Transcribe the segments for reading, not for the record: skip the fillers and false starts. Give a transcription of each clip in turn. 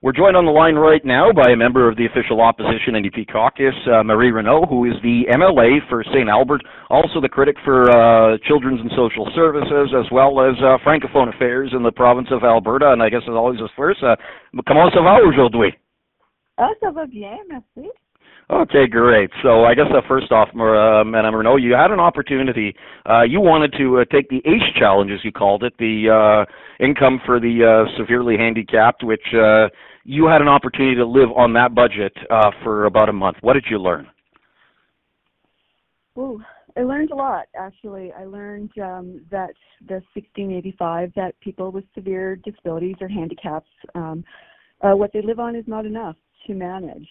We're joined on the line right now by a member of the official opposition NDP caucus, Marie Renaud, who is the MLA for St. Albert, also the critic for Children's and Social Services, as well as Francophone Affairs in the province of Alberta. And I guess it's always a first. Comment ça va aujourd'hui? Ah, ça va bien, merci. Okay, great. So I guess first off, Madame Renaud, you had an opportunity. You wanted to take the ACE challenge, as you called it, the income for the severely handicapped, which you had an opportunity to live on that budget for about a month. What did you learn? Ooh, I learned a lot, actually. I learned that the 1685, that people with severe disabilities or handicaps, what they live on is not enough to manage.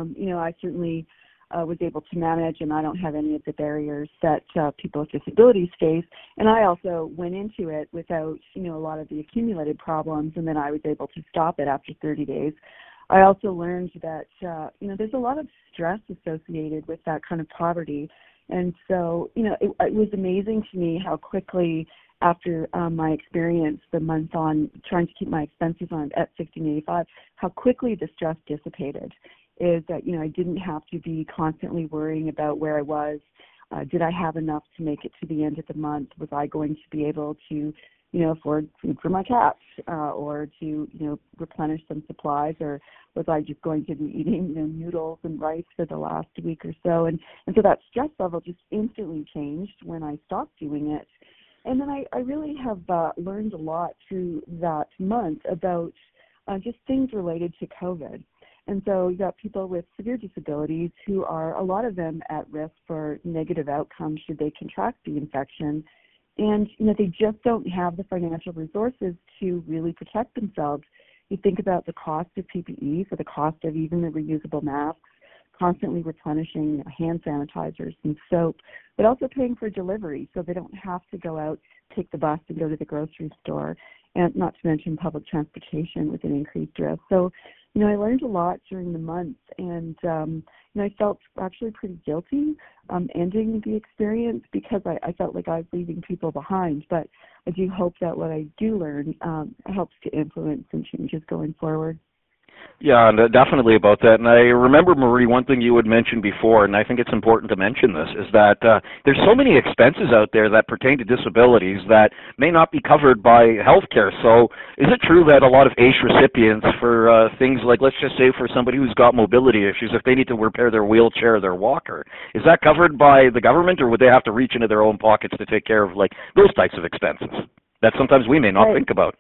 I certainly was able to manage, and I don't have any of the barriers that people with disabilities face. And I also went into it without, a lot of the accumulated problems, and then I was able to stop it after 30 days. I also learned that, there's a lot of stress associated with that kind of poverty. And so, it was amazing to me how quickly, after my experience the month on trying to keep my expenses on at 1685, how quickly the stress dissipated. Is that, I didn't have to be constantly worrying about where I was. Did I have enough to make it to the end of the month? Was I going to be able to, afford food for my cats or to, replenish some supplies? Or was I just going to be eating, noodles and rice for the last week or so? And so that stress level just instantly changed when I stopped doing it. And then I really have learned a lot through that month about just things related to COVID. And so you got people with severe disabilities who are, a lot of them, at risk for negative outcomes should they contract the infection. And, they just don't have the financial resources to really protect themselves. You think about the cost of PPE, for the cost of even the reusable masks, constantly replenishing hand sanitizers and soap, but also paying for delivery so they don't have to go out, take the bus and go to the grocery store, and not to mention public transportation with an increased risk. So, I learned a lot during the month, and I felt actually pretty guilty ending the experience because I felt like I was leaving people behind. But I do hope that what I do learn helps to influence some changes going forward. Yeah, and definitely about that. And I remember, Marie, one thing you had mentioned before, and I think it's important to mention this, is that there's so many expenses out there that pertain to disabilities that may not be covered by health care. So is it true that a lot of ACE recipients for things like, let's just say for somebody who's got mobility issues, if they need to repair their wheelchair or their walker, is that covered by the government, or would they have to reach into their own pockets to take care of those types of expenses that sometimes we may not think about?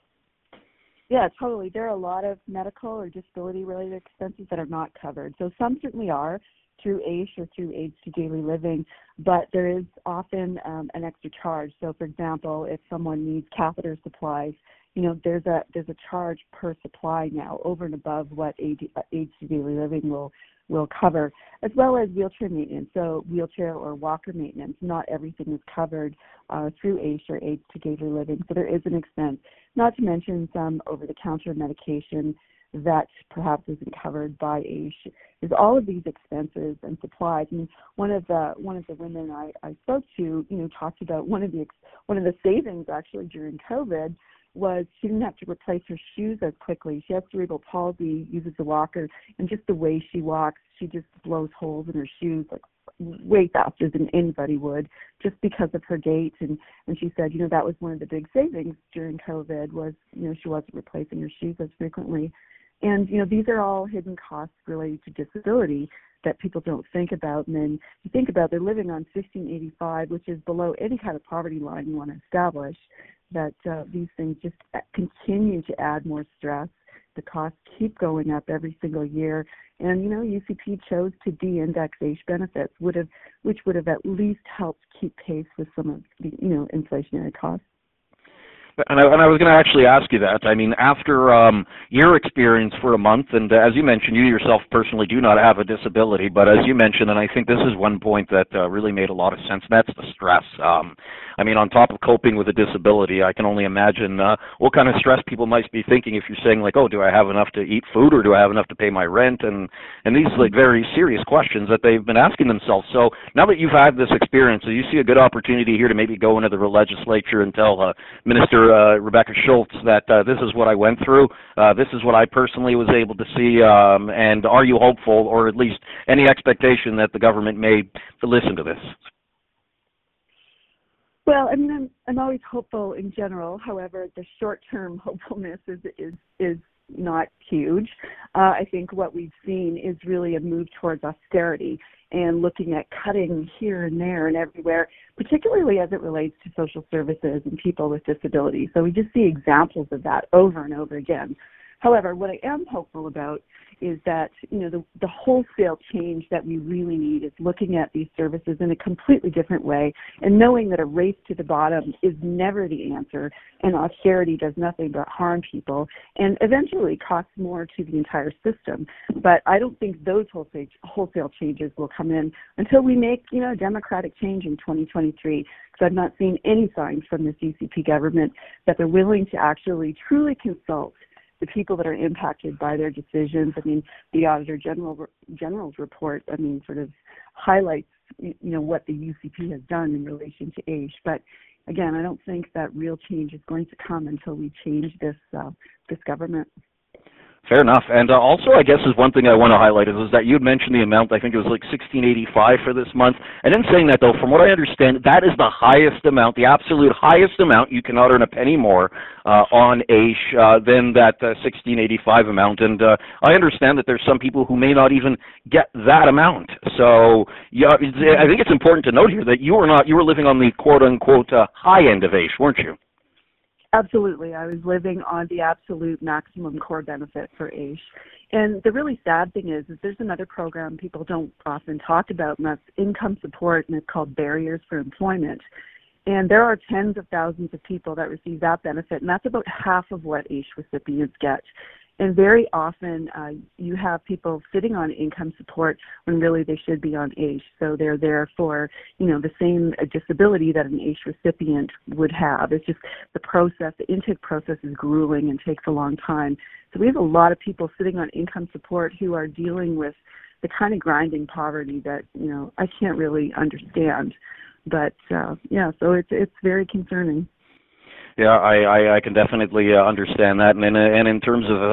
Yeah, totally. There are a lot of medical or disability-related expenses that are not covered. So some certainly are through ACE or through Aids to Daily Living, but there is often an extra charge. So, for example, if someone needs catheter supplies, there's a charge per supply now over and above what Aids to Daily Living will cover, as well as wheelchair maintenance. So wheelchair or walker maintenance, not everything is covered through ACE or Aids to Daily Living. So there is an expense, not to mention some over-the-counter medication that perhaps isn't covered by ACE. There's all of these expenses and supplies. I mean, one of the women I spoke to, talked about one of the savings actually during COVID was she didn't have to replace her shoes as quickly. She has cerebral palsy, uses a walker, and just the way she walks, she just blows holes in her shoes way faster than anybody would, just because of her gait. And she said, that was one of the big savings during COVID was, she wasn't replacing her shoes as frequently. And, these are all hidden costs related to disability that people don't think about. And then you think about they're living on 1685, which is below any kind of poverty line you want to establish, that these things just continue to add more stress. The costs keep going up every single year. And, UCP chose to de-index ACE benefits, which would have at least helped keep pace with some of the, inflationary costs. And I was going to actually ask you that. I mean, after your experience for a month, and as you mentioned, you yourself personally do not have a disability, but as you mentioned, and I think this is one point that really made a lot of sense, that's the stress. I mean, on top of coping with a disability, I can only imagine what kind of stress people might be thinking if you're saying like, oh, do I have enough to eat food or do I have enough to pay my rent? And these like very serious questions that they've been asking themselves. So now that you've had this experience, do you see a good opportunity here to maybe go into the legislature and tell Minister Rebecca Schultz that this is what I went through, this is what I personally was able to see, and are you hopeful, or at least any expectation that the government may listen to this? Well, I mean, I'm always hopeful in general. However, the short-term hopefulness is not huge. I think what we've seen is really a move towards austerity and looking at cutting here and there and everywhere, particularly as it relates to social services and people with disabilities. So we just see examples of that over and over again. However, what I am hopeful about is that, you know, the wholesale change that we really need is looking at these services in a completely different way and knowing that a race to the bottom is never the answer, and austerity does nothing but harm people and eventually costs more to the entire system. But I don't think those wholesale changes will come in until we make, you know, a democratic change in 2023, because I've not seen any signs from this UCP government that they're willing to actually truly consult the people that are impacted by their decisions. I mean, the Auditor General's report, I mean, sort of highlights, you know, what the UCP has done in relation to AISH. But again, I don't think that real change is going to come until we change this government. Fair enough. And also, I guess, is one thing I want to highlight is that you had mentioned the amount, I think it was like $16.85 for this month. And in saying that, though, from what I understand, that is the highest amount, the absolute highest amount. You cannot earn a penny more on AISH than that $16.85 amount. And I understand that there's some people who may not even get that amount. So yeah, I think it's important to note here that you were living on the quote-unquote high end of AISH, weren't you? Absolutely. I was living on the absolute maximum core benefit for AISH. And the really sad thing is there's another program people don't often talk about, and that's income support, and it's called Barriers for Employment. And there are tens of thousands of people that receive that benefit, and that's about half of what AISH recipients get. And very often you have people sitting on income support when really they should be on AISH. So they're there for, you know, the same disability that an AISH recipient would have. It's just the process, the intake process is grueling and takes a long time. So we have a lot of people sitting on income support who are dealing with the kind of grinding poverty that, you know, I can't really understand. But, yeah, so it's very concerning. Yeah, I can definitely understand that, and in terms of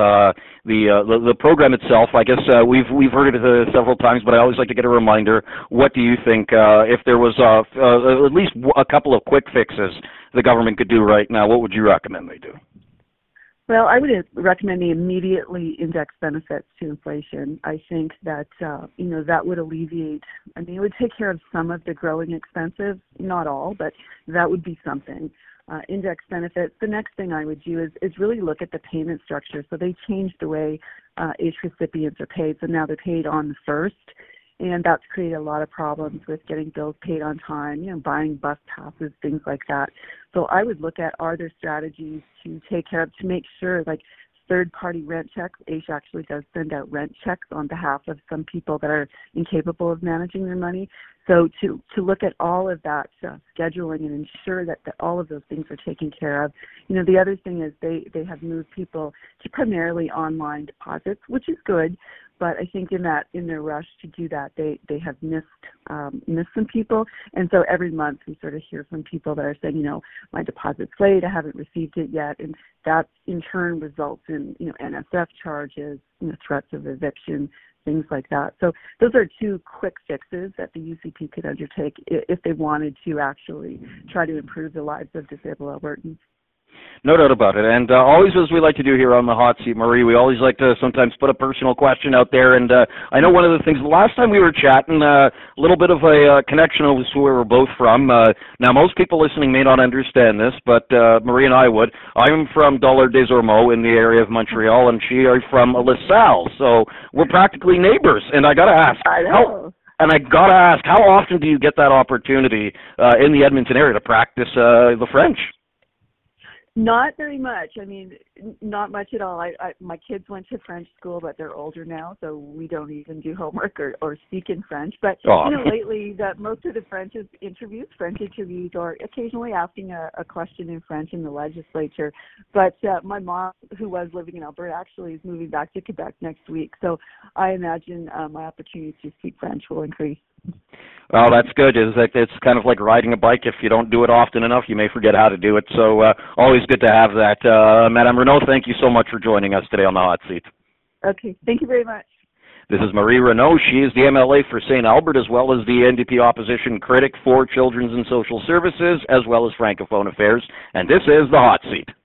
the program itself, I guess we've heard it several times, but I always like to get a reminder. What do you think if there was at least a couple of quick fixes the government could do right now? What would you recommend they do? Well, I would recommend they immediately index benefits to inflation. I think that, you know, that would alleviate, I mean, it would take care of some of the growing expenses, not all, but that would be something. Index benefits. The next thing I would do is really look at the payment structure. So they changed the way AISH recipients are paid. So now they're paid on the first, and that's created a lot of problems with getting bills paid on time, you know, buying bus passes, things like that. So I would look at, are there strategies to take care of, to make sure, like, third-party rent checks. AISH actually does send out rent checks on behalf of some people that are incapable of managing their money. So to look at all of that scheduling and ensure that all of those things are taken care of. You know, the other thing is they have moved people to primarily online deposits, which is good. But I think in their rush to do that, they have missed some people. And so every month we sort of hear from people that are saying, you know, my deposit's late, I haven't received it yet. And that in turn results in, you know, NSF charges, you know, threats of eviction, things like that. So those are two quick fixes that the UCP could undertake if they wanted to actually try to improve the lives of disabled Albertans. No doubt about it. And always, as we like to do here on the Hot Seat, Marie, we always like to sometimes put a personal question out there. And I know one of the things, last time we were chatting, a little bit of a connection of where we're both from. Now, most people listening may not understand this, but Marie and I would. I'm from Dollard-des-Ormeaux in the area of Montreal, and she is from LaSalle. So we're practically neighbors. And I got to ask, how often do you get that opportunity in the Edmonton area to practice the French? Not very much. I mean, not much at all. My kids went to French school, but they're older now, so we don't even do homework or speak in French. But Oh. lately, that most of the French interviews, or occasionally asking a question in French in the legislature. But my mom, who was living in Alberta, actually is moving back to Quebec next week. So I imagine my opportunity to speak French will increase. Well, that's good. It's kind of like riding a bike. If you don't do it often enough, you may forget how to do it. So always good to have that. Madame Renault, thank you so much for joining us today on the Hot Seat. Okay, thank you very much. This is Marie Renault. She is the MLA for St. Albert, as well as the NDP opposition critic for Children's and Social Services, as well as Francophone Affairs. And this is the Hot Seat.